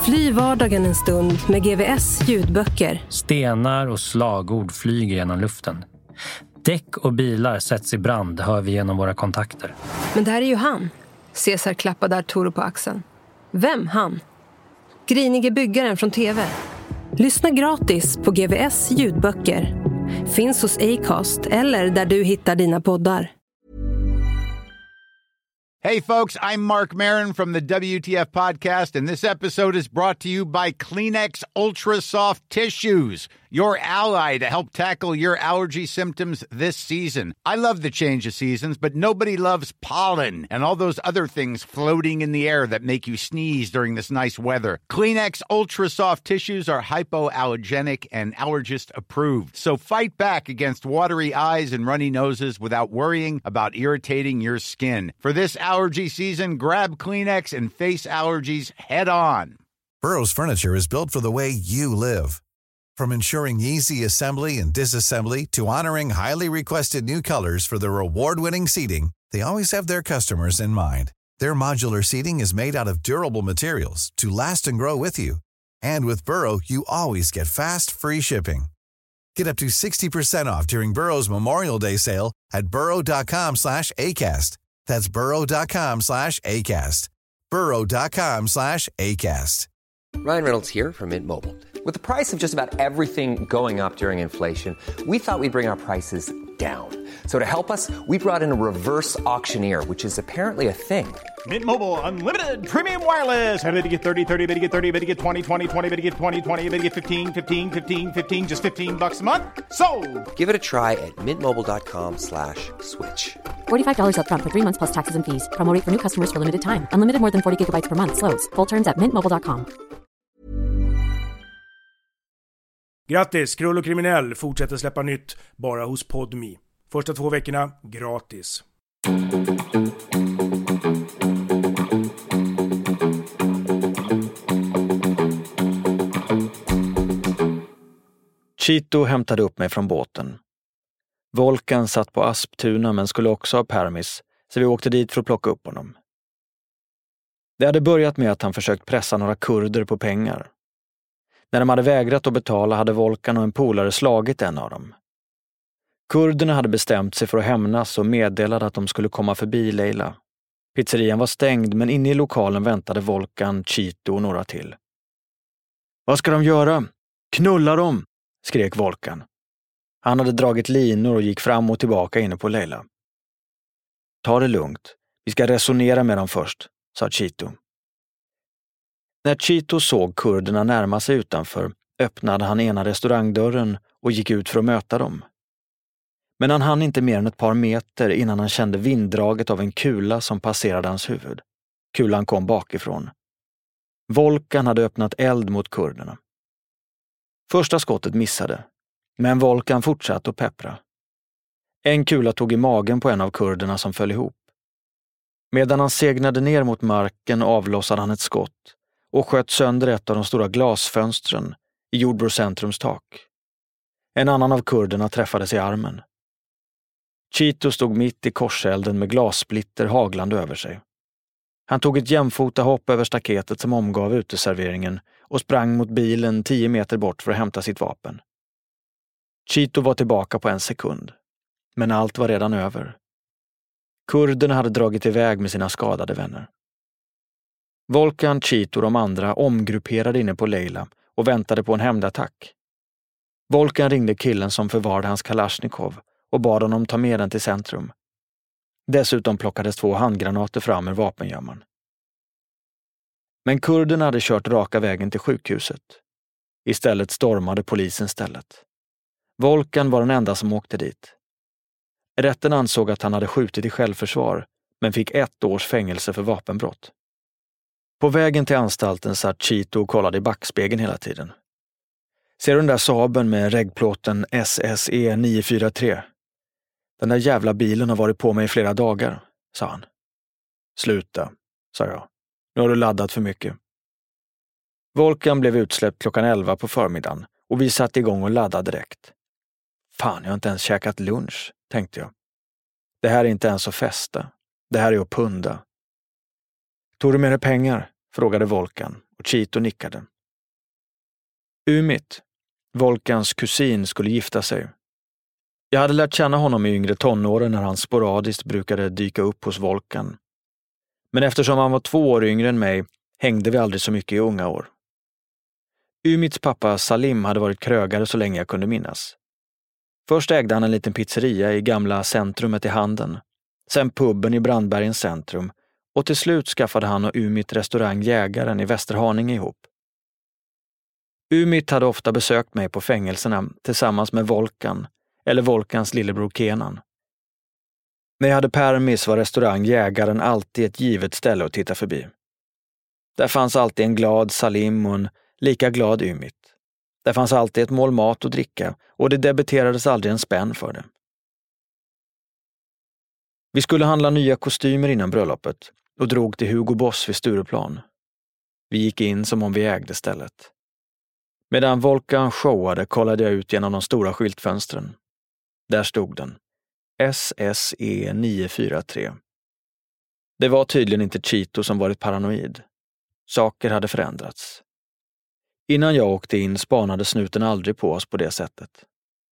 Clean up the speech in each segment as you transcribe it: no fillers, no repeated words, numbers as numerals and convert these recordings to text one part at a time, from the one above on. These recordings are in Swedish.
Fly vardagen en stund med GVS ljudböcker. Stenar och slagord flyger genom luften. Däck och bilar sätts i brand, hör vi genom våra kontakter. Men det här är ju han. Cesar klappade Arturo på axeln. Vem han? Grinige byggaren från TV. Lyssna gratis på GVS ljudböcker. Finns hos Acast eller där du hittar dina poddar. Hey folks, I'm Mark Maron from the WTF podcast, and this episode is brought to you by Kleenex Ultra Soft Tissues, your ally to help tackle your allergy symptoms this season. I love the change of seasons, but nobody loves pollen and all those other things floating in the air that make you sneeze during this nice weather. Kleenex Ultra Soft Tissues are hypoallergenic and allergist approved, so fight back against watery eyes and runny noses without worrying about irritating your skin. For this allergy season, grab Kleenex and face allergies head on. Burrow's furniture is built for the way you live. From ensuring easy assembly and disassembly to honoring highly requested new colors for their award-winning seating, they always have their customers in mind. Their modular seating is made out of durable materials to last and grow with you. And with Burrow, you always get fast, free shipping. Get up to 60% off during Burrow's Memorial Day sale at burrow.com/ACAST. That's burrow.com/ACAST. burrow.com/ACAST. Ryan Reynolds here from Mint Mobile. With the price of just about everything going up during inflation, we thought we'd bring our prices down. So to help us, we brought in a reverse auctioneer, which is apparently a thing. Mint Mobile Unlimited Premium Wireless. How to get 30, 30, how to get 30, how to get 20, 20, 20, how to get 20, 20, how to get 15, 15, 15, 15, just $15 a month? Sold! Give it a try at mintmobile.com/switch. $45 up front for 3 months plus taxes and fees. Promo rate for new customers for limited time. Unlimited more than 40 gigabytes per month. Slows full terms at mintmobile.com. Grattis, Krull och Kriminell fortsätter släppa nytt bara hos Podme. Första 2 veckorna gratis. Chito hämtade upp mig från båten. Volkan satt på Asptuna men skulle också ha permis, så vi åkte dit för att plocka upp honom. Det hade börjat med att han försökt pressa några kurder på pengar. När de hade vägrat att betala hade Volkan och en polare slagit en av dem. Kurderna hade bestämt sig för att hämnas och meddelade att de skulle komma förbi Leila. Pizzerian var stängd, men inne i lokalen väntade Volkan, Chito och några till. Vad ska de göra? Knulla dem! Skrek Volkan. Han hade dragit linor och gick fram och tillbaka inne på Leila. Ta det lugnt. Vi ska resonera med dem först, sa Chito. När Chito såg kurderna närma sig utanför öppnade han ena restaurangdörren och gick ut för att möta dem. Men han hann inte mer än ett par meter innan han kände vinddraget av en kula som passerade hans huvud. Kulan kom bakifrån. Volkan hade öppnat eld mot kurderna. Första skottet missade, men Volkan fortsatte att peppra. En kula tog i magen på en av kurderna som föll ihop. Medan han segnade ner mot marken avlossade han ett skott och sköt sönder ett av de stora glasfönstren i Jordbrukscentrums tak. En annan av kurderna träffades i armen. Chito stod mitt i korselden med glassplitter haglande över sig. Han tog ett jämfota hopp över staketet som omgav uteserveringen och sprang mot bilen 10 meter bort för att hämta sitt vapen. Chito var tillbaka på en sekund, men allt var redan över. Kurderna hade dragit iväg med sina skadade vänner. Volkan, Chito och de andra omgrupperade inne på Leila och väntade på en hämndattack. Volkan ringde killen som förvarade hans Kalashnikov och bad honom ta med den till centrum. Dessutom plockades 2 handgranater fram ur vapengömman. Men kurderna hade kört raka vägen till sjukhuset. Istället stormade polisen stället. Volkan var den enda som åkte dit. Rätten ansåg att han hade skjutit i självförsvar, men fick 1 års fängelse för vapenbrott. På vägen till anstalten satt Chito och kollade i backspegeln hela tiden. Ser du den där Saaben med reggplåten SSE 943? Den där jävla bilen har varit på mig i flera dagar, sa han. Sluta, sa jag. Nu har du laddat för mycket. Volkan blev utsläppt klockan 11 på förmiddagen och vi satte igång och laddade direkt. Fan, jag har inte ens käkat lunch, tänkte jag. Det här är inte ens att festa. Det här är att punda. Tog du med dig pengar? Frågade Volkan och Chito nickade. Umit, Volkans kusin, skulle gifta sig. Jag hade lärt känna honom i yngre tonåren när han sporadiskt brukade dyka upp hos Volkan. Men eftersom han var 2 år yngre än mig hängde vi aldrig så mycket i unga år. Umits pappa Salim hade varit krögare så länge jag kunde minnas. Först ägde han en liten pizzeria i gamla centrumet i Handen, sen puben i Brandbergens centrum och till slut skaffade han och Umit restaurang Jägaren i Västerhaninge ihop. Umit hade ofta besökt mig på fängelserna tillsammans med Volkan eller Volkans lillebror Kenan. När jag hade permis var restaurang Jägaren alltid ett givet ställe att titta förbi. Där fanns alltid en glad Salim och en lika glad Umit. Där fanns alltid ett mål mat och dricka och det debiterades aldrig en spänn för det. Vi skulle handla nya kostymer innan bröllopet och drog till Hugo Boss vid Stureplan. Vi gick in som om vi ägde stället. Medan Volkan showade kollade jag ut genom de stora skyltfönstren. Där stod den. SSE 943. Det var tydligen inte Chito som varit paranoid. Saker hade förändrats. Innan jag åkte in spanade snuten aldrig på oss på det sättet.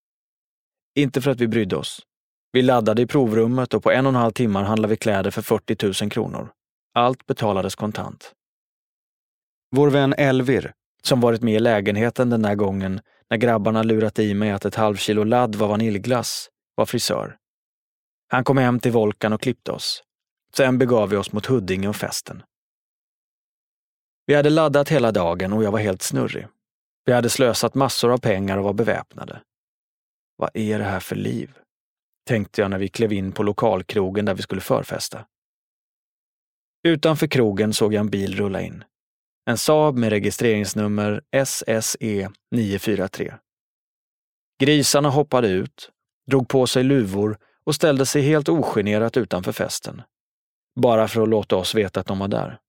Inte för att vi brydde oss. Vi laddade i provrummet och på 1,5 timmar handlade vi kläder för 40 000 kronor. Allt betalades kontant. Vår vän Elvir, som varit med i lägenheten den där gången när grabbarna lurat i mig att ett 0,5 kilo ladd var vaniljglass, var frisör. Han kom hem till Volkan och klippte oss. Sen begav vi oss mot Huddinge och festen. Vi hade laddat hela dagen och jag var helt snurrig. Vi hade slösat massor av pengar och var beväpnade. Vad är det här för liv? Tänkte jag när vi klev in på lokalkrogen där vi skulle förfesta. Utanför krogen såg jag en bil rulla in. En Saab med registreringsnummer SSE 943. Grisarna hoppade ut, drog på sig luvor och ställde sig helt ogenerat utanför festen. Bara för att låta oss veta att de var där.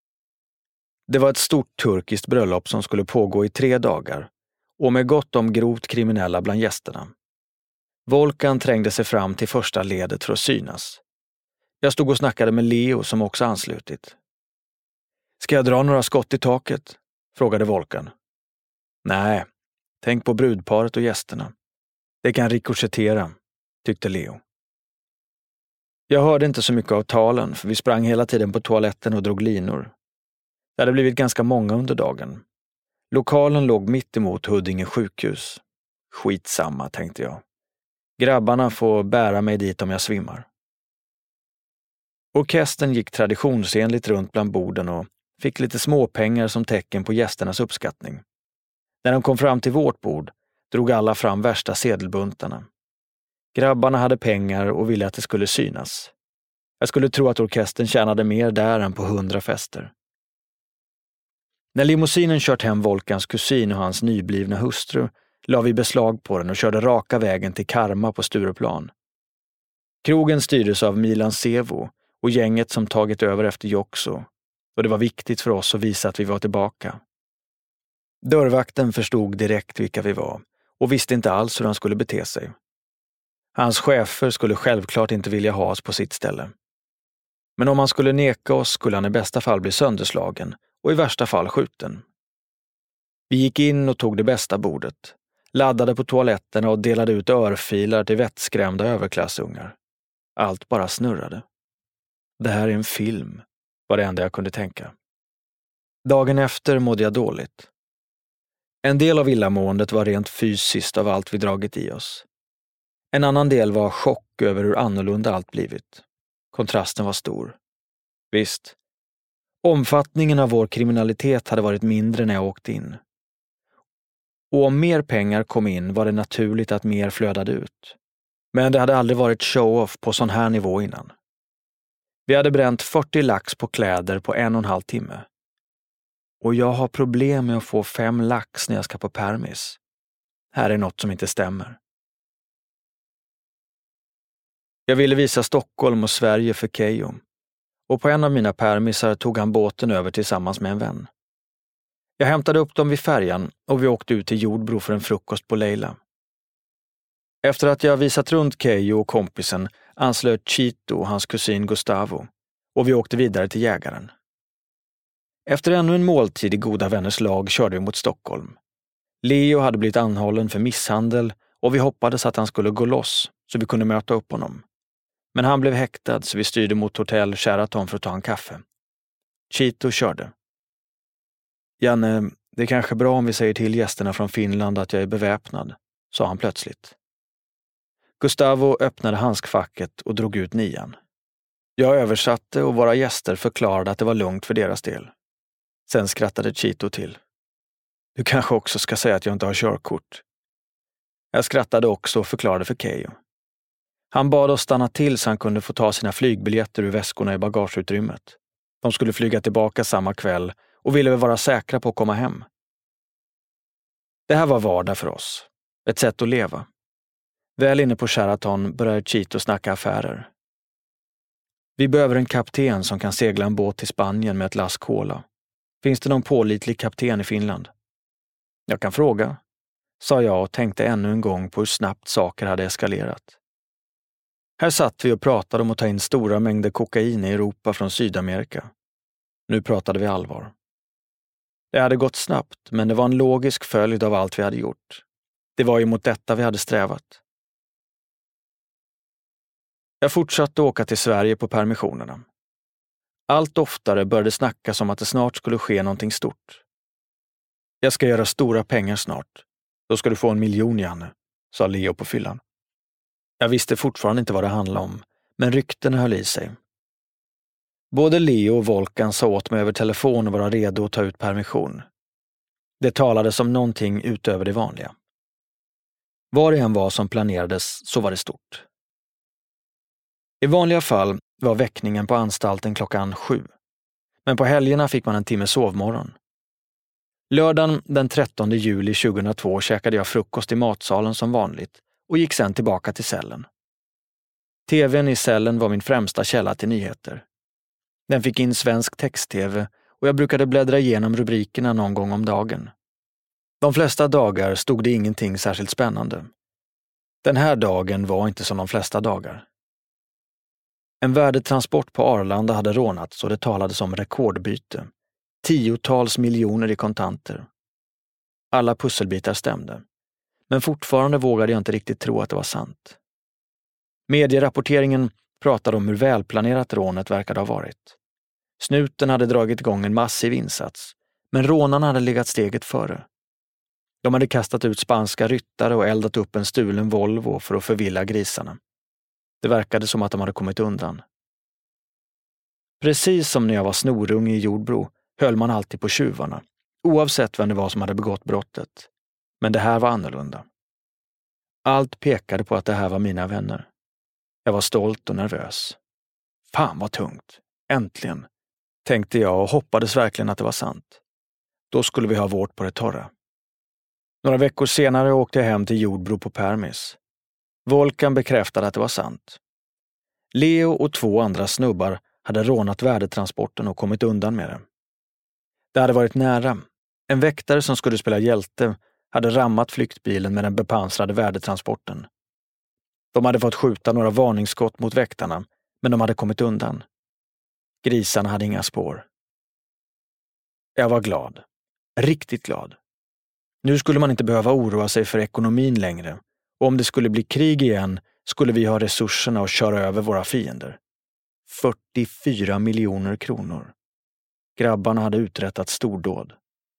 Det var ett stort turkiskt bröllop som skulle pågå i 3 dagar och med gott om grovt kriminella bland gästerna. Volkan trängde sig fram till första ledet för att synas. Jag stod och snackade med Leo som också anslutit. Ska jag dra några skott i taket? Frågade Volkan. Nej, tänk på brudparet och gästerna. Det kan rikoschettera, tyckte Leo. Jag hörde inte så mycket av talen för vi sprang hela tiden på toaletten och drog linor. Det hade blivit ganska många under dagen. Lokalen låg mitt emot Huddinge sjukhus. Skitsamma, tänkte jag. Grabbarna får bära mig dit om jag svimmar. Orkestern gick traditionsenligt runt bland borden och fick lite småpengar som tecken på gästernas uppskattning. När de kom fram till vårt bord drog alla fram värsta sedelbuntarna. Grabbarna hade pengar och ville att det skulle synas. Jag skulle tro att orkestern tjänade mer där än på 100 fester. När limousinen kört hem Volkans kusin och hans nyblivna hustru la vi beslag på den och körde raka vägen till Karma på Stureplan. Krogen styrdes av Milan Sevo och gänget som tagit över efter Joxo, och det var viktigt för oss att visa att vi var tillbaka. Dörrvakten förstod direkt vilka vi var och visste inte alls hur han skulle bete sig. Hans chefer skulle självklart inte vilja ha oss på sitt ställe. Men om han skulle neka oss skulle han i bästa fall bli sönderslagen och i värsta fall skjuten. Vi gick in och tog det bästa bordet, laddade på toaletterna och delade ut örfilar till vettskrämda överklassungar. Allt bara snurrade. Det här är en film, var det enda jag kunde tänka. Dagen efter mådde jag dåligt. En del av illamåendet var rent fysiskt av allt vi dragit i oss. En annan del var chock över hur annorlunda allt blivit. Kontrasten var stor. Visst, omfattningen av vår kriminalitet hade varit mindre när jag åkte in. Och om mer pengar kom in var det naturligt att mer flödade ut. Men det hade aldrig varit show-off på sån här nivå innan. Vi hade bränt 40 lax på kläder på 1,5 timme. Och jag har problem med att få 5 lax när jag ska på permis. Här är något som inte stämmer. Jag ville visa Stockholm och Sverige för Keyyo. Och på en av mina permisar tog han båten över tillsammans med en vän. Jag hämtade upp dem vid färjan och vi åkte ut till Jordbro för en frukost på Leila. Efter att jag visat runt Keyyo och kompisen anslöt Chito och hans kusin Gustavo och vi åkte vidare till Jägaren. Efter ännu en måltid i goda vänners lag körde vi mot Stockholm. Leo hade blivit anhållen för misshandel och vi hoppades att han skulle gå loss så vi kunde möta upp honom. Men han blev häktad så vi styrde mot hotell Sheraton för att ta en kaffe. Chito körde. Janne, det är kanske bra om vi säger till gästerna från Finland att jag är beväpnad, sa han plötsligt. Gustavo öppnade handskfacket och drog ut 9. Jag översatte och våra gäster förklarade att det var lugnt för deras del. Sen skrattade Chito till. Du kanske också ska säga att jag inte har körkort. Jag skrattade också och förklarade för Keyyo. Han bad oss stanna till så han kunde få ta sina flygbiljetter ur väskorna i bagageutrymmet. De skulle flyga tillbaka samma kväll och ville vara säkra på att komma hem. Det här var vardag för oss. Ett sätt att leva. Väl inne på Sheraton började Chito snacka affärer. Vi behöver en kapten som kan segla en båt till Spanien med ett lass cola. Finns det någon pålitlig kapten i Finland? Jag kan fråga, sa jag och tänkte ännu en gång på hur snabbt saker hade eskalerat. Här satt vi och pratade om att ta in stora mängder kokain i Europa från Sydamerika. Nu pratade vi allvar. Det hade gått snabbt, men det var en logisk följd av allt vi hade gjort. Det var ju mot detta vi hade strävat. Jag fortsatte åka till Sverige på permissionerna. Allt oftare började snackas om att det snart skulle ske någonting stort. Jag ska göra stora pengar snart. Då ska du få 1 miljon, Janne, sa Leo på fyllan. Jag visste fortfarande inte vad det handlade om, men rykten höll i sig. Både Leo och Volkan sa åt mig över telefon och var redo att ta ut permission. Det talades om någonting utöver det vanliga. Var det än var som planerades så var det stort. I vanliga fall var väckningen på anstalten 7:00. Men på helgerna fick man en timme sovmorgon. Lördagen den 13 juli 2002 käkade jag frukost i matsalen som vanligt och gick sedan tillbaka till cellen. TV:n i cellen var min främsta källa till nyheter. Den fick in svensk text-tv och jag brukade bläddra igenom rubrikerna någon gång om dagen. De flesta dagar stod det ingenting särskilt spännande. Den här dagen var inte som de flesta dagar. En värdetransport på Arlanda hade rånats och det talades om rekordbyte. 10-tals miljoner i kontanter. Alla pusselbitar stämde. Men fortfarande vågade jag inte riktigt tro att det var sant. Medierapporteringen pratade om hur välplanerat rånet verkade ha varit. Snuten hade dragit igång en massiv insats, men rånarna hade legat steget före. De hade kastat ut spanska ryttare och eldat upp en stulen Volvo för att förvilla grisarna. Det verkade som att de hade kommit undan. Precis som när jag var snorunge i Jordbro höll man alltid på tjuvarna, oavsett vem det var som hade begått brottet. Men det här var annorlunda. Allt pekade på att det här var mina vänner. Jag var stolt och nervös. Fan vad tungt. Äntligen, tänkte jag och hoppades verkligen att det var sant. Då skulle vi ha vårt på det torra. Några veckor senare åkte jag hem till Jordbro på permis. Volkan bekräftade att det var sant. Leo och 2 andra snubbar hade rånat värdetransporten och kommit undan med det. Det hade varit nära. En väktare som skulle spela hjälte hade rammat flyktbilen med den bepansrade värdetransporten. De hade fått skjuta några varningsskott mot väktarna, men de hade kommit undan. Grisarna hade inga spår. Jag var glad. Riktigt glad. Nu skulle man inte behöva oroa sig för ekonomin längre. Och om det skulle bli krig igen skulle vi ha resurserna att köra över våra fiender. 44 miljoner kronor. Grabbarna hade uträttat stordåd.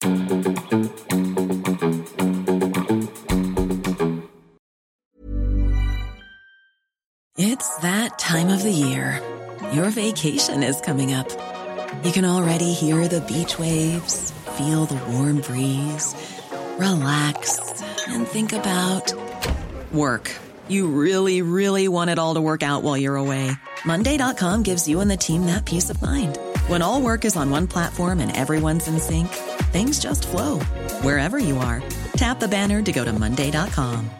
It's that time of the year. Your vacation is coming up. You can already hear the beach waves, feel the warm breeze, relax and think about work. You really, really want it all to work out while you're away. Monday.com gives you and the team that peace of mind. When all work is on one platform and everyone's in sync, things just flow. Wherever you are, tap the banner to go to Monday.com.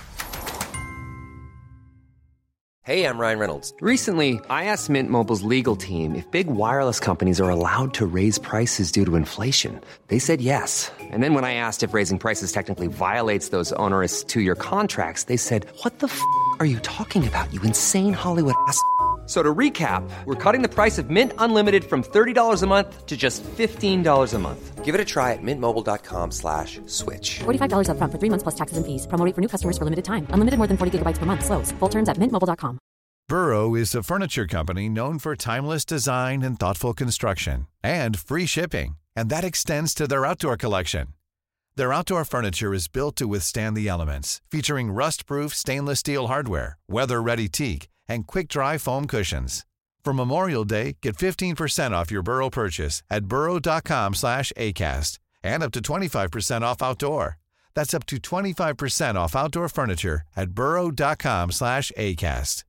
Hey, I'm Ryan Reynolds. Recently, I asked Mint Mobile's legal team if big wireless companies are allowed to raise prices due to inflation. They said yes. And then when I asked if raising prices technically violates those onerous 2-year contracts, they said, "What the f*** are you talking about, you insane Hollywood ass?" So to recap, we're cutting the price of Mint Unlimited from $30 a month to just $15 a month. Give it a try at mintmobile.com/switch. $45 up front for 3 months plus taxes and fees. Promo rate for new customers for limited time. Unlimited more than 40 gigabytes per month. Slows full terms at mintmobile.com. Burrow is a furniture company known for timeless design and thoughtful construction, and free shipping, and that extends to their outdoor collection. Their outdoor furniture is built to withstand the elements, featuring rust-proof stainless steel hardware, weather-ready teak, and quick-dry foam cushions. For Memorial Day, get 15% off your Burrow purchase at burrow.com/acast, and up to 25% off outdoor. That's up to 25% off outdoor furniture at burrow.com/acast.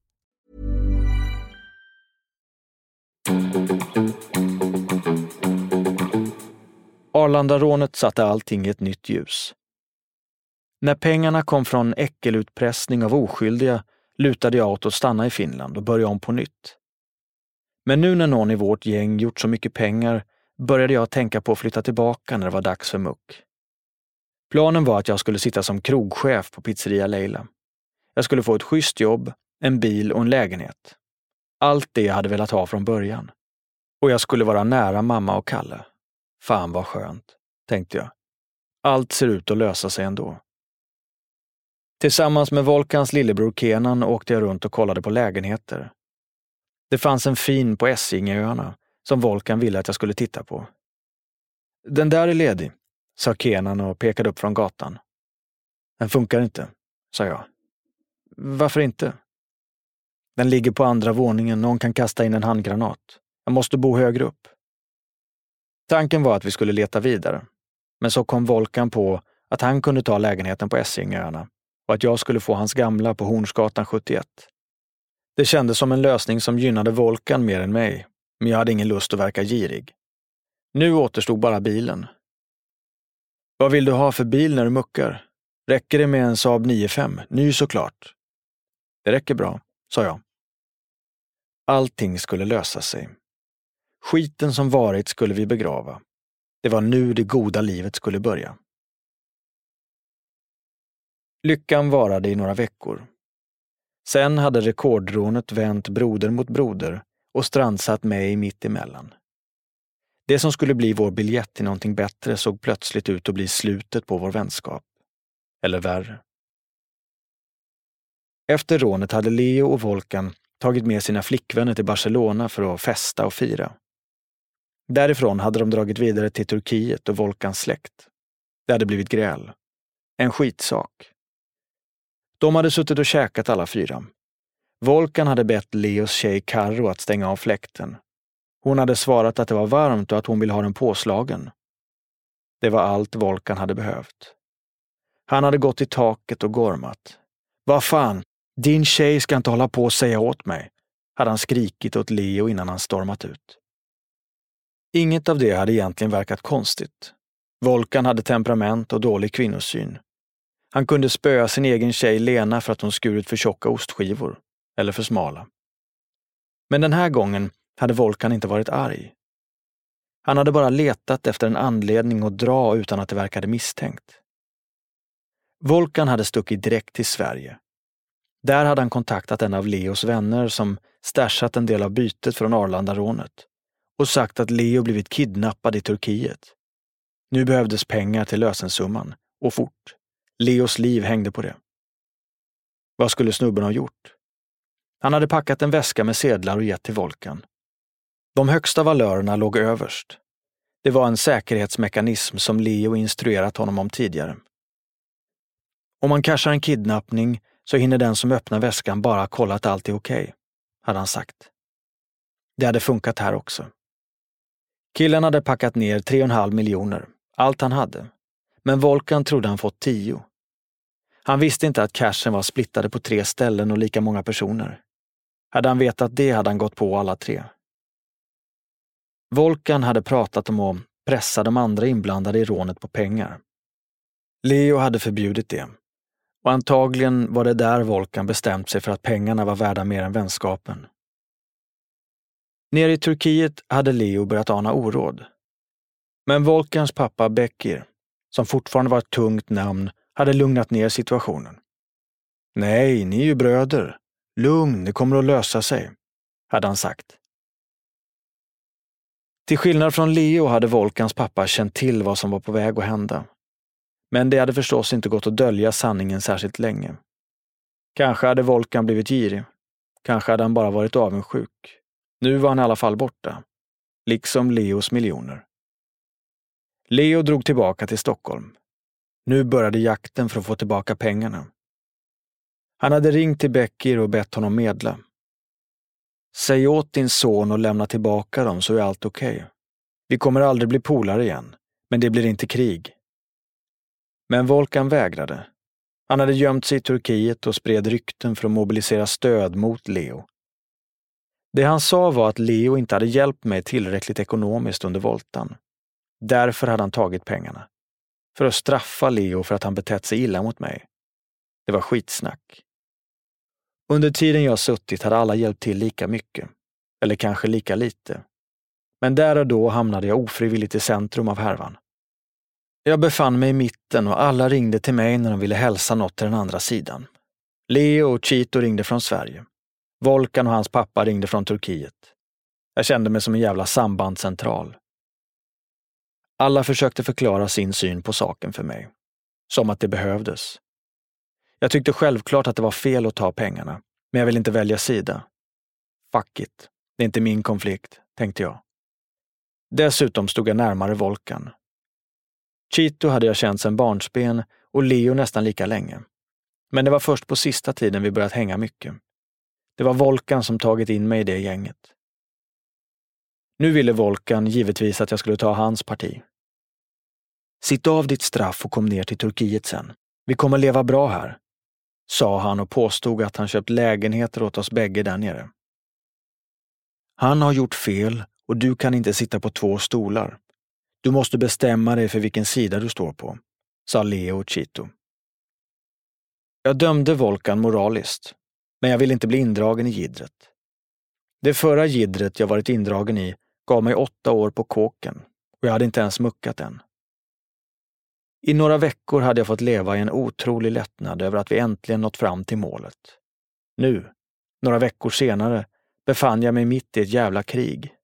Arlandarånet satte allting i ett nytt ljus. När pengarna kom från äckelutpressning av oskyldiga lutade jag åt att stanna i Finland och börja om på nytt. Men nu när någon i vårt gäng gjort så mycket pengar började jag tänka på att flytta tillbaka när det var dags för muck. Planen var att jag skulle sitta som krogchef på pizzeria Leila. Jag skulle få ett schysst jobb, en bil och en lägenhet. Allt det jag hade velat ha från början. Och jag skulle vara nära mamma och Kalle. Fan vad skönt, tänkte jag. Allt ser ut att lösa sig ändå. Tillsammans med Volkans lillebror Kenan åkte jag runt och kollade på lägenheter. Det fanns en fin på Essingöarna som Volkan ville att jag skulle titta på. Den där är ledig, sa Kenan och pekade upp från gatan. Den funkar inte, sa jag. Varför inte? Den ligger på andra våningen, någon kan kasta in en handgranat. Jag måste bo högre upp. Tanken var att vi skulle leta vidare. Men så kom Volkan på att han kunde ta lägenheten på Essingöarna och att jag skulle få hans gamla på Hornsgatan 71. Det kändes som en lösning som gynnade Volkan mer än mig, men jag hade ingen lust att verka girig. Nu återstod bara bilen. Vad vill du ha för bil när du muckar? Räcker det med en Saab 9-5? Ny såklart. Det räcker bra, sa jag. Allting skulle lösa sig. Skiten som varit skulle vi begrava. Det var nu det goda livet skulle börja. Lyckan varade i några veckor. Sen hade rekordrånet vänt broder mot broder och strandsatt mig mitt emellan. Det som skulle bli vår biljett till någonting bättre såg plötsligt ut att bli slutet på vår vänskap. Eller värre. Efter rånet hade Leo och Volkan tagit med sina flickvänner till Barcelona för att festa och fira. Därifrån hade de dragit vidare till Turkiet och Volkans släkt. Det hade blivit gräl. En skitsak. De hade suttit och käkat alla fyra. Volkan hade bett Leos tjej Karro att stänga av fläkten. Hon hade svarat att det var varmt och att hon ville ha den påslagen. Det var allt Volkan hade behövt. Han hade gått i taket och gormat. Vad fan, din tjej ska inte hålla på och säga åt mig, hade han skrikit åt Leo innan han stormat ut. Inget av det hade egentligen verkat konstigt. Volkan hade temperament och dålig kvinnosyn. Han kunde spöa sin egen tjej Lena för att hon skurit för tjocka ostskivor, eller för smala. Men den här gången hade Volkan inte varit arg. Han hade bara letat efter en anledning att dra utan att det verkade misstänkt. Volkan hade stuckit direkt till Sverige. Där hade han kontaktat en av Leos vänner som stashat en del av bytet från Arlandarånet och sagt att Leo blivit kidnappad i Turkiet. Nu behövdes pengar till lösensumman, och fort. Leos liv hängde på det. Vad skulle snubben ha gjort? Han hade packat en väska med sedlar och gett till Volkan. De högsta valörerna låg överst. Det var en säkerhetsmekanism som Leo instruerat honom om tidigare. Om man cashar en kidnappning så hinner den som öppnar väskan bara kolla att allt är okej, hade han sagt. Det hade funkat här också. Killen hade packat ner 3,5 miljoner, allt han hade. Men Volkan trodde han fått 10. Han visste inte att cashen var splittade på 3 ställen och lika många personer. Hade han vetat det hade han gått på alla 3. Volkan hade pratat om att pressa de andra inblandade i rånet på pengar. Leo hade förbjudit det. Och antagligen var det där Volkan bestämt sig för att pengarna var värda mer än vänskapen. Nere i Turkiet hade Leo börjat ana oråd. Men Volkans pappa Bekir, som fortfarande var ett tungt namn, hade lugnat ner situationen. Nej, ni är ju bröder. Lugn, det kommer att lösa sig, hade han sagt. Till skillnad från Leo hade Volkans pappa känt till vad som var på väg att hända. Men det hade förstås inte gått att dölja sanningen särskilt länge. Kanske hade Volkan blivit girig. Kanske hade han bara varit avundsjuk. Nu var han i alla fall borta. Liksom Leos miljoner. Leo drog tillbaka till Stockholm. Nu började jakten för att få tillbaka pengarna. Han hade ringt till Beckir och bett honom medla. Säg åt din son och lämna tillbaka dem så är allt okej. Vi kommer aldrig bli polare igen, men det blir inte krig. Men Volkan vägrade. Han hade gömt sig i Turkiet och spred rykten för att mobilisera stöd mot Leo. Det han sa var att Leo inte hade hjälpt mig tillräckligt ekonomiskt under voltan. Därför hade han tagit pengarna. För att straffa Leo för att han betett sig illa mot mig. Det var skitsnack. Under tiden jag suttit hade alla hjälpt till lika mycket. Eller kanske lika lite. Men där och då hamnade jag ofrivilligt i centrum av härvan. Jag befann mig i mitten och alla ringde till mig när de ville hälsa något till den andra sidan. Leo och Chito ringde från Sverige. Volkan och hans pappa ringde från Turkiet. Jag kände mig som en jävla sambandscentral. Alla försökte förklara sin syn på saken för mig. Som att det behövdes. Jag tyckte självklart att det var fel att ta pengarna, men jag vill inte välja sida. Fuck it, det är inte min konflikt, tänkte jag. Dessutom stod jag närmare Volkan. Chito hade jag känt sedan barnsben och Leo nästan lika länge. Men det var först på sista tiden vi börjat hänga mycket. Det var Volkan som tagit in mig i det gänget. Nu ville Volkan givetvis att jag skulle ta hans parti. Sitt av ditt straff och kom ner till Turkiet sen. Vi kommer leva bra här, sa han och påstod att han köpt lägenheter åt oss bägge där nere. Han har gjort fel och du kan inte sitta på 2 stolar. Du måste bestämma dig för vilken sida du står på, sa Leo och Chito. Jag dömde Volkan moraliskt, men jag ville inte bli indragen i gidret. Det förra gidret jag varit indragen i gav mig 8 år på kåken och jag hade inte ens muckat än. I några veckor hade jag fått leva i en otrolig lättnad över att vi äntligen nått fram till målet. Nu, några veckor senare, befann jag mig mitt i ett jävla krig.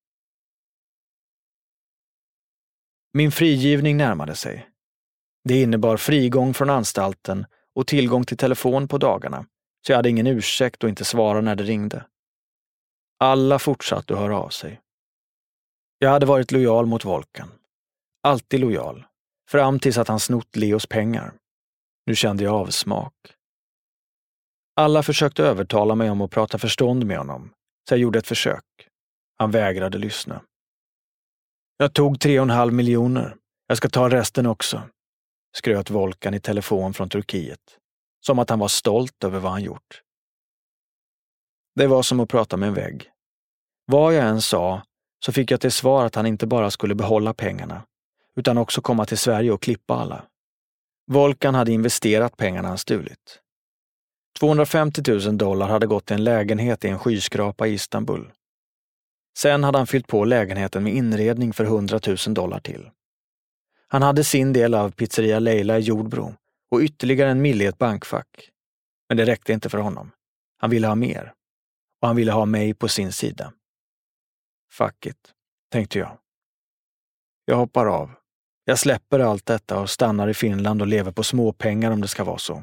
Min frigivning närmade sig. Det innebar frigång från anstalten och tillgång till telefon på dagarna, så jag hade ingen ursäkt och inte svara när det ringde. Alla fortsatte att höra av sig. Jag hade varit lojal mot Volkan. Alltid lojal. Fram tills att han snott Leos pengar. Nu kände jag avsmak. Alla försökte övertala mig om att prata förstånd med honom, så jag gjorde ett försök. Han vägrade lyssna. Jag tog 3,5 miljoner. Jag ska ta resten också, skröt Volkan i telefon från Turkiet. Som att han var stolt över vad han gjort. Det var som att prata med en vägg. Vad jag än sa så fick jag till svar att han inte bara skulle behålla pengarna utan också komma till Sverige och klippa alla. Volkan hade investerat pengarna han stulit. $250,000 hade gått till en lägenhet i en skyskrapa i Istanbul. Sen hade han fyllt på lägenheten med inredning för $100,000 till. Han hade sin del av pizzeria Leila i Jordbro och ytterligare 1 mille i ett bankfack. Men det räckte inte för honom. Han ville ha mer. Och han ville ha mig på sin sida. Fuck it, tänkte jag. Jag hoppar av. Jag släpper allt detta och stannar i Finland och lever på småpengar om det ska vara så.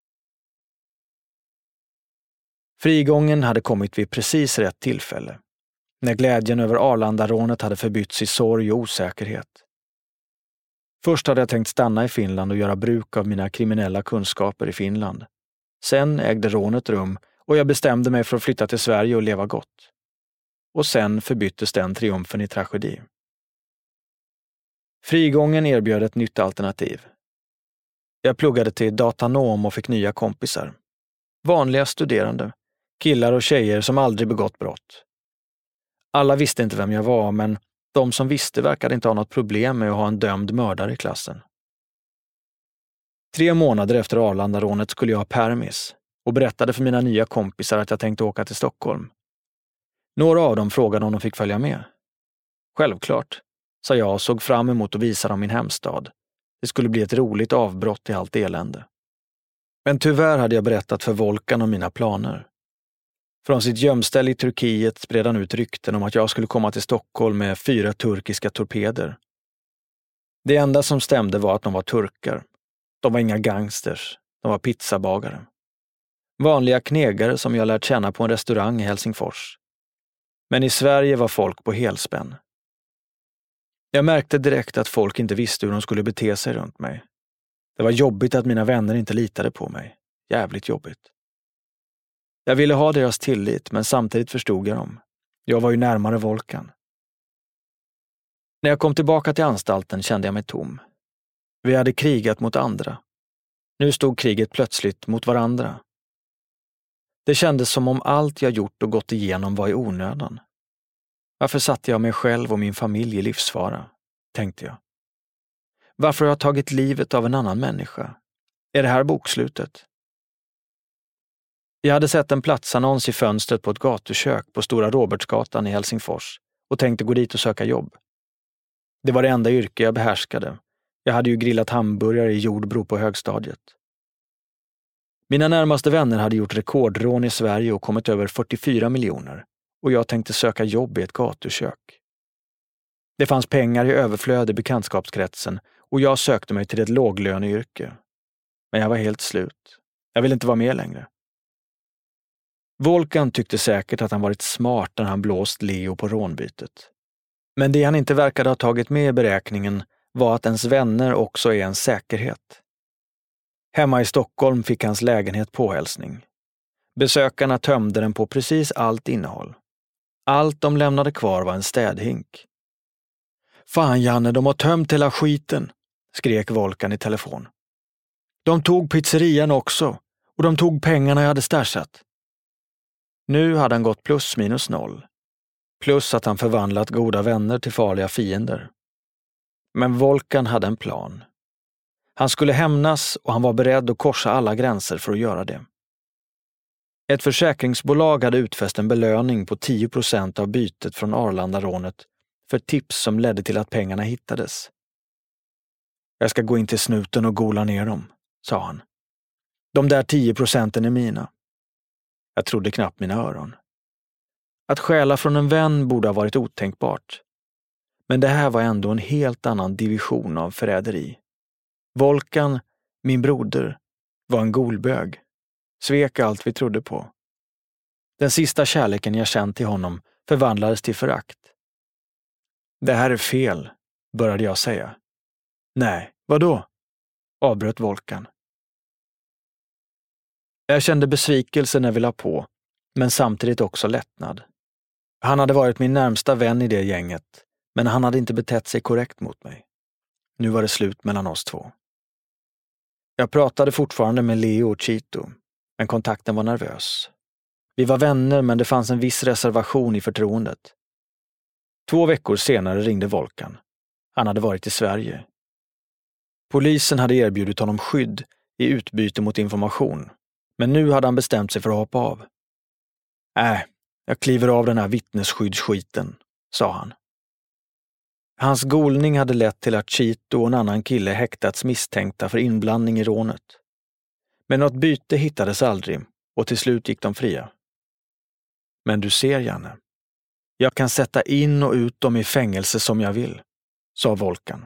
Frigången hade kommit vid precis rätt tillfälle. När glädjen över Arlandarånet hade förbytts i sorg och osäkerhet. Först hade jag tänkt stanna i Finland och göra bruk av mina kriminella kunskaper i Finland. Sen ägde rånet rum och jag bestämde mig för att flytta till Sverige och leva gott. Och sen förbyttes den triumfen i tragedi. Frigången erbjöd ett nytt alternativ. Jag pluggade till datanom och fick nya kompisar. Vanliga studerande, killar och tjejer som aldrig begått brott. Alla visste inte vem jag var, men de som visste verkade inte ha något problem med att ha en dömd mördare i klassen. 3 månader efter Arlandarånet skulle jag ha permis och berättade för mina nya kompisar att jag tänkte åka till Stockholm. Några av dem frågade om de fick följa med. Självklart, sa jag och såg fram emot att visa dem min hemstad. Det skulle bli ett roligt avbrott i allt elände. Men tyvärr hade jag berättat för Volkan om mina planer. Från sitt gömställe i Turkiet spred han ut rykten om att jag skulle komma till Stockholm med 4 turkiska torpeder. Det enda som stämde var att de var turkar. De var inga gangsters, de var pizzabagare. Vanliga knegare som jag lärt känna på en restaurang i Helsingfors. Men i Sverige var folk på helspänn. Jag märkte direkt att folk inte visste hur de skulle bete sig runt mig. Det var jobbigt att mina vänner inte litade på mig. Jävligt jobbigt. Jag ville ha deras tillit, men samtidigt förstod jag dem. Jag var ju närmare Volkan. När jag kom tillbaka till anstalten kände jag mig tom. Vi hade krigat mot andra. Nu stod kriget plötsligt mot varandra. Det kändes som om allt jag gjort och gått igenom var i onödan. Varför satte jag mig själv och min familj i livsfara, tänkte jag. Varför har jag tagit livet av en annan människa? Är det här bokslutet? Jag hade sett en platsannons i fönstret på ett gatukök på Stora Robertsgatan i Helsingfors och tänkte gå dit och söka jobb. Det var det enda yrke jag behärskade. Jag hade ju grillat hamburgare i Jordbro på högstadiet. Mina närmaste vänner hade gjort rekordrån i Sverige och kommit över 44 miljoner och jag tänkte söka jobb i ett gatukök. Det fanns pengar i överflöd i bekantskapskretsen och jag sökte mig till ett låglöneyrke. Men jag var helt slut. Jag ville inte vara med längre. Volkan tyckte säkert att han varit smart när han blåst Leo på rånbytet. Men det han inte verkade ha tagit med i beräkningen var att ens vänner också är en säkerhet. Hemma i Stockholm fick hans lägenhet påhälsning. Besökarna tömde den på precis allt innehåll. Allt de lämnade kvar var en städhink. Fan Janne, de har tömt hela skiten, skrek Volkan i telefon. De tog pizzerian också och de tog pengarna jag hade stashat. Nu hade han gått plus minus noll. Plus att han förvandlat goda vänner till farliga fiender. Men Volkan hade en plan. Han skulle hämnas och han var beredd att korsa alla gränser för att göra det. Ett försäkringsbolag hade utfäst en belöning på 10% av bytet från Arlanda-rånet för tips som ledde till att pengarna hittades. Jag ska gå in till snuten och gola ner dem, sa han. De där 10% är mina. Jag trodde knappt mina öron. Att stjäla från en vän borde ha varit otänkbart. Men det här var ändå en helt annan division av förräderi. Volkan, min broder, var en golbög. Svek allt vi trodde på. Den sista kärleken jag känt till honom förvandlades till förakt. Det här är fel, började jag säga. Nej, vadå? Avbröt Volkan. Jag kände besvikelse när vi la på, men samtidigt också lättnad. Han hade varit min närmsta vän i det gänget, men han hade inte betett sig korrekt mot mig. Nu var det slut mellan oss två. Jag pratade fortfarande med Leo och Chito, men kontakten var nervös. Vi var vänner, men det fanns en viss reservation i förtroendet. 2 veckor senare ringde Volkan. Han hade varit i Sverige. Polisen hade erbjudit honom skydd i utbyte mot information, men nu hade han bestämt sig för att hoppa av. Jag kliver av den här vittnesskyddsskiten, sa han. Hans golning hade lett till att Chito och en annan kille häktats misstänkta för inblandning i rånet. Men något byte hittades aldrig och till slut gick de fria. Men du ser, Janne, jag kan sätta in och ut dem i fängelse som jag vill, sa Volkan.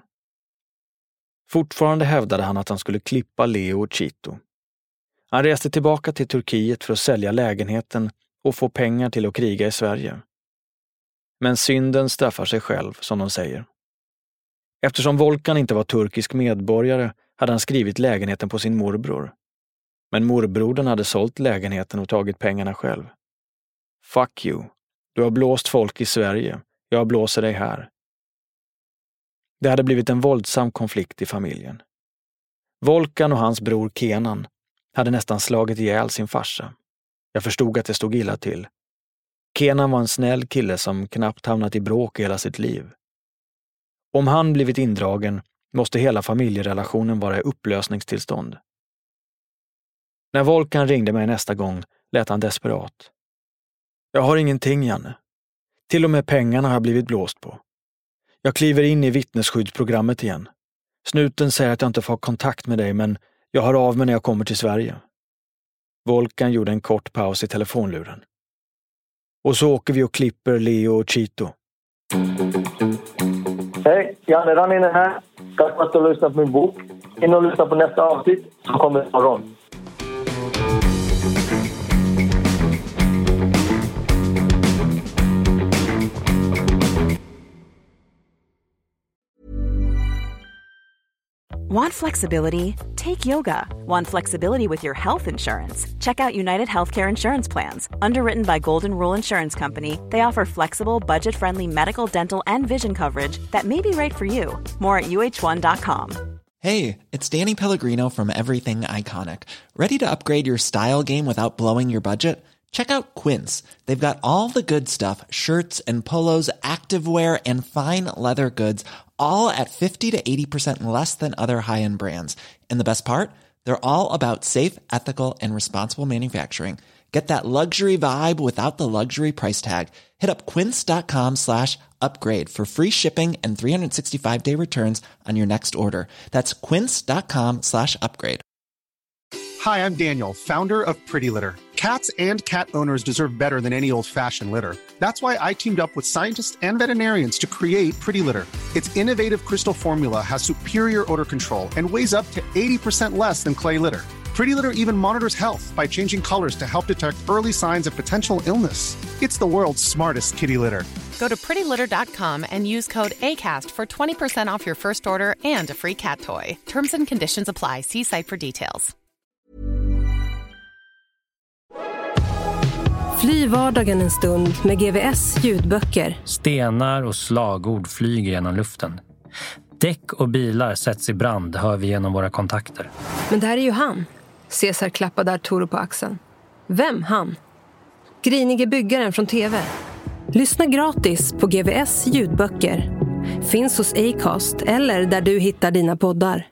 Fortfarande hävdade han att han skulle klippa Leo och Chito. Han reste tillbaka till Turkiet för att sälja lägenheten och få pengar till att kriga i Sverige. Men synden straffar sig själv, som de säger. Eftersom Volkan inte var turkisk medborgare hade han skrivit lägenheten på sin morbror. Men morbrodern hade sålt lägenheten och tagit pengarna själv. Fuck you. Du har blåst folk i Sverige. Jag blåser dig här. Det hade blivit en våldsam konflikt i familjen. Volkan och hans bror Kenan hade nästan slagit ihjäl sin farsa. Jag förstod att det stod illa till. Kenan var en snäll kille som knappt hamnat i bråk hela sitt liv. Om han blivit indragen måste hela familjerelationen vara i upplösningstillstånd. När Volkan ringde mig nästa gång lät han desperat. Jag har ingenting, Janne. Till och med pengarna har blivit blåst på. Jag kliver in i vittnesskyddsprogrammet igen. Snuten säger att jag inte får kontakt med dig, men jag hör av mig när jag kommer till Sverige. Volkan gjorde en kort paus i telefonluren. Och så åker vi och klipper Leo och Chito. Hej, Janne Ranninen här. Tack för att du har lyssnat på min bok. In och lyssna på nästa avsnitt som kommer imorgon. Want flexibility? Take yoga. Want flexibility with your health insurance? Check out United Healthcare Insurance Plans. Underwritten by Golden Rule Insurance Company, they offer flexible, budget-friendly medical, dental, and vision coverage that may be right for you. More at uh1.com. Hey, it's Danny Pellegrino from Everything Iconic. Ready to upgrade your style game without blowing your budget? Check out Quince. They've got all the good stuff, shirts and polos, activewear, and fine leather goods, all at 50 to 80% less than other high-end brands. And the best part? They're all about safe, ethical, and responsible manufacturing. Get that luxury vibe without the luxury price tag. Hit up quince.com/upgrade for free shipping and 365-day returns on your next order. That's quince.com/upgrade. Hi, I'm Daniel, founder of Pretty Litter. Cats and cat owners deserve better than any old-fashioned litter. That's why I teamed up with scientists and veterinarians to create Pretty Litter. Its innovative crystal formula has superior odor control and weighs up to 80% less than clay litter. Pretty Litter even monitors health by changing colors to help detect early signs of potential illness. It's the world's smartest kitty litter. Go to prettylitter.com and use code ACAST for 20% off your first order and a free cat toy. Terms and conditions apply. See site for details. Fly vardagen en stund med GVS ljudböcker. Stenar och slagord flyger genom luften. Däck och bilar sätts i brand, hör vi genom våra kontakter. Men det här är ju han. Caesar klappade Arturo på axeln. Vem han? Grinige byggaren från TV. Lyssna gratis på GVS ljudböcker. Finns hos Acast eller där du hittar dina poddar.